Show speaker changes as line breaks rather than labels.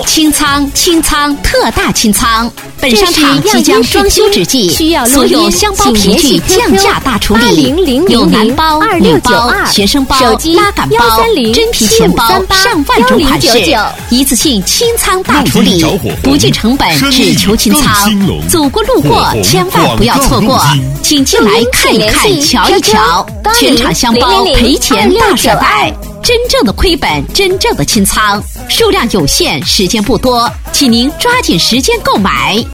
清仓特大清仓。本商场即将装修之际，所有箱包皮具降价大处理，有男包、女包、学生包、拉杆包、真皮钱包，上万种款式，一次性清仓大处理，不计成本，只求清仓。走过路过，千万不要错过，请进来看一看，瞧一瞧，全场箱包赔钱大甩卖。真正的亏本，真正的清仓，数量有限，时间不多，请您抓紧时间购买。